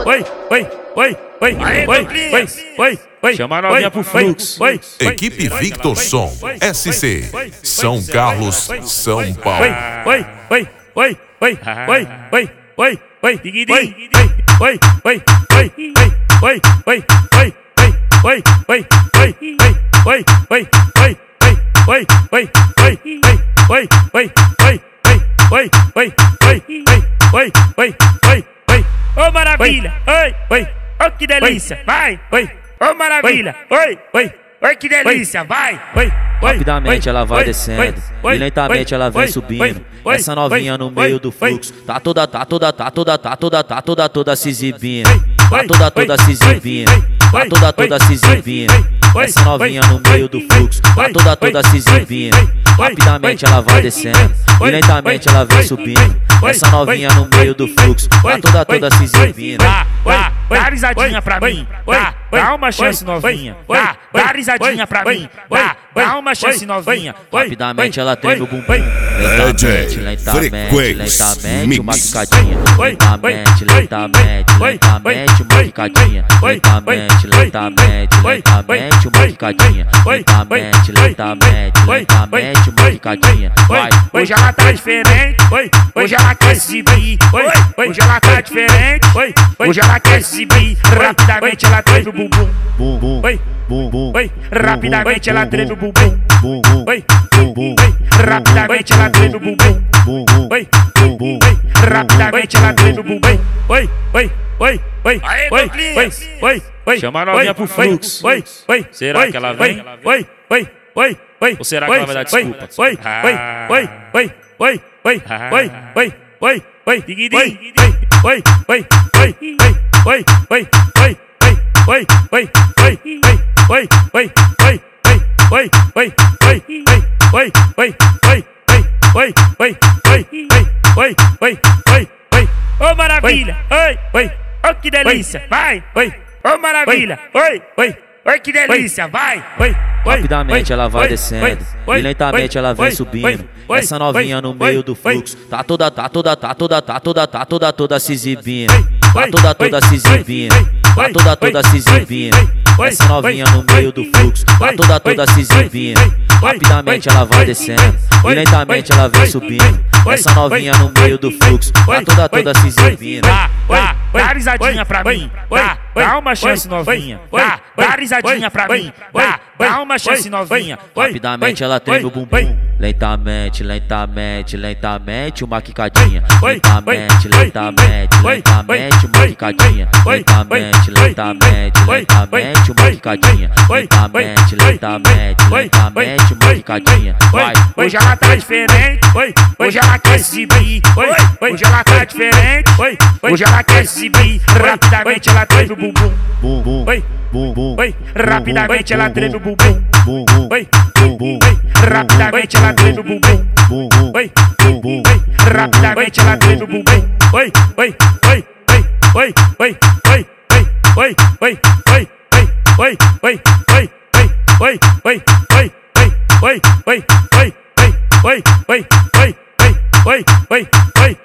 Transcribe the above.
Chama a novinha pro fluxo. Equipe Victor Som, SC, São Carlos, São Paulo. Ô maravilha, oi, oi, que delícia, vai, ô maravilha, oi, que delícia, vai. Rapidamente ela vai descendo e lentamente ela vem subindo. Essa novinha no meio do fluxo tá toda se exibindo. Tá toda se exibindo. Tá toda se exibindo. Essa novinha no meio do fluxo tá toda se exibindo. Rapidamente ela vai descendo e lentamente ela vem subindo. Essa novinha no meio do fluxo tá toda se exibindo. Dá risadinha pra mim, dá uma chance novinha, dá risadinha pra mim, dá uma chance novinha. Rapidamente ela treme o bumbum, lentamente, uma quicadinha. Lentamente, uma quicadinha. Lentamente, uma quicadinha. Lentamente, uma quicadinha. Vai. Hoje ela tá diferente, hoje ela quer se exibir, hoje ela tá diferente, hoje ela quer se exibir. Rapidamente ela treme o bumbum, rapidamente ela treme o bumbum, rapidamente ela treme o bumbum, rapidamente ela treme o bumbum. Chama a novinha pro fluxo. Será que ela vem? Ou será que ela vai dar desculpa? Ô maravilha, oi, que delícia, vai, ô maravilha, oi, que delícia, vai. Rapidamente ela vai descendo e lentamente ela vem subindo. Essa novinha no meio do fluxo tá toda se exibindo. Tá toda se exibindo. Tá toda se exibindo. Essa novinha no meio do fluxo tá toda se exibindo. Rapidamente ela vai descendo e lentamente ela vem subindo. Essa novinha no meio do fluxo tá toda se exibindo. Dá risadinha pra mim, dá uma chance novinha, dá risadinha pra mim, dá uma chance novinha. Rapidamente ela treme o bumbum, lentamente, uma quicadinha. Lentamente, uma quicadinha. Lentamente, uma quicadinha. Lentamente, uma quicadinha. Vai. Hoje ela tá diferente, hoje ela quer se exibir, hoje ela tá diferente, hoje ela quer se exibir. Rapidamente ela treme o bumbum, rapidamente ela treme o bumbum, rapidamente ela treme o bumbum, rapidamente ela treme o bumbum.